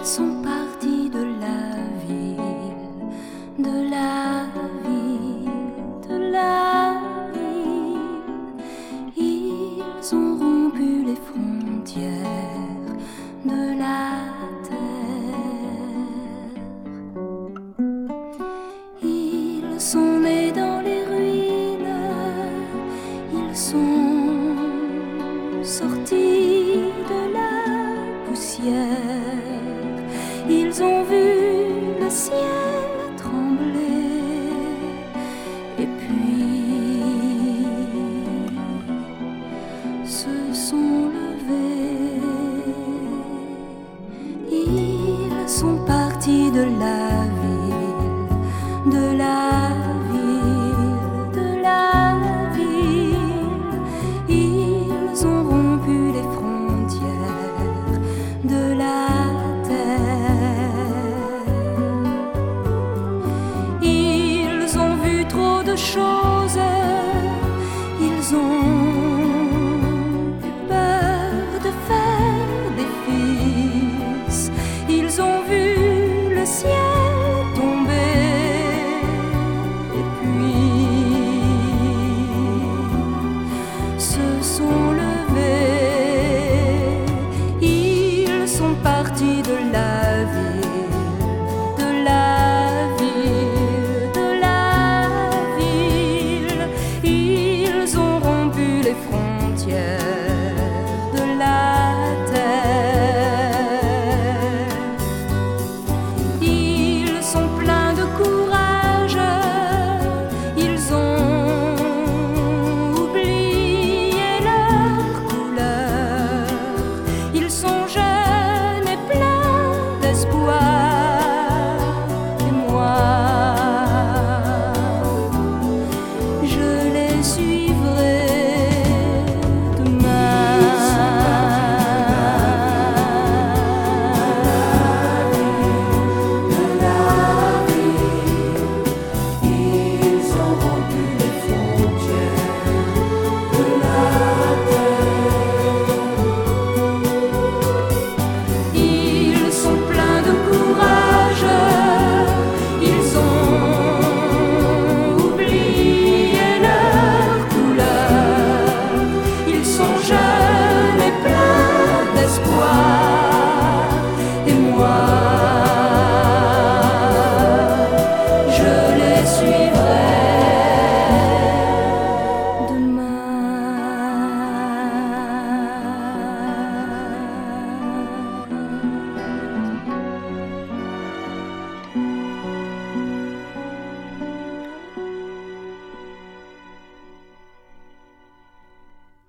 sont partis de la ville, de la ville, de la ville. Ils ont rompu les frontières de la terre. Ils sont nés dans les ruines, ils sont sortis de la poussière. Ils ont vu le ciel trembler et puis se sont levés. Ils sont partis de la ville, de la ville, de la ville. Ils ont rompu les frontières de la choses, ils ont eu peur de faire des fils, ils ont vu le ciel tomber et puis se sont levés. Ils sont partis de la ville, de la ville. Frontières